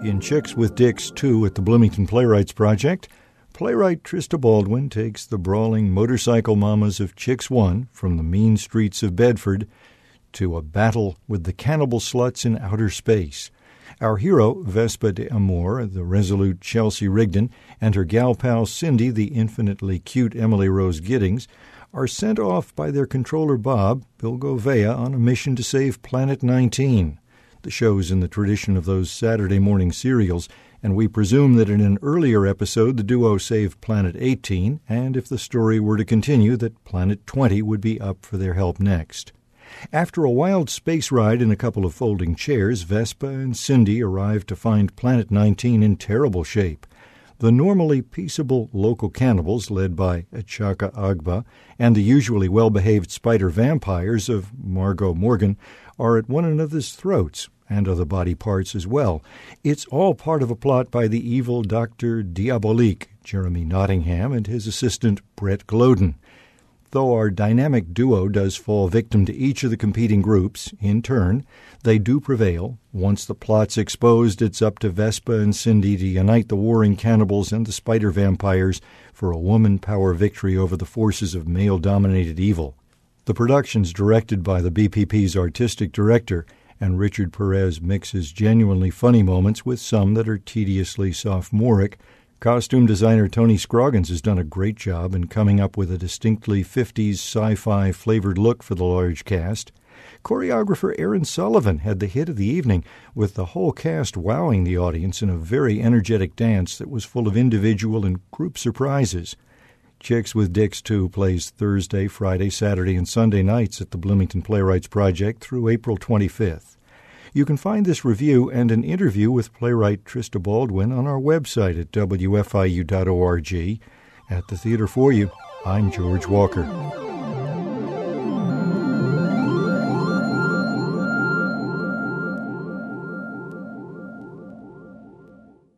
In Chicks with Dicks 2 at the Bloomington Playwrights Project, playwright Trista Baldwin takes the brawling motorcycle mamas of Chicks 1 from the mean streets of Bedford to a battle with the cannibal sluts in outer space. Our hero, Vespa de Amor, the resolute Chelsea Rigdon, and her gal pal Cindy, the infinitely cute Emily Rose Giddings, are sent off by their controller Bob, Bill Gouveia, on a mission to save Planet 19. The show's in the tradition of those Saturday morning serials, and we presume that in an earlier episode the duo saved Planet 18, and if the story were to continue, that Planet 20 would be up for their help next. After a wild space ride in a couple of folding chairs, Vespa and Cindy arrive to find Planet 19 in terrible shape. The normally peaceable local cannibals, led by Achaka Agba, and the usually well-behaved spider vampires of Margot Morgan, are at one another's throats, and other body parts as well. It's all part of a plot by the evil Dr. Diabolique, Jeremy Nottingham, and his assistant Brett Gloden. Though our dynamic duo does fall victim to each of the competing groups, in turn, they do prevail. Once the plot's exposed, it's up to Vespa and Cindy to unite the warring cannibals and the spider vampires for a woman power victory over the forces of male-dominated evil. The production's directed by the BPP's artistic director, and Richard Perez mixes genuinely funny moments with some that are tediously sophomoric. Costume designer Tony Scroggins has done a great job in coming up with a distinctly 50s sci-fi flavored look for the large cast. Choreographer Aaron Sullivan had the hit of the evening, with the whole cast wowing the audience in a very energetic dance that was full of individual and group surprises. Chicks with Dicks 2 plays Thursday, Friday, Saturday, and Sunday nights at the Bloomington Playwrights Project through April 25th. You can find this review and an interview with playwright Trista Baldwin on our website at wfiu.org. At the theater for you, I'm George Walker.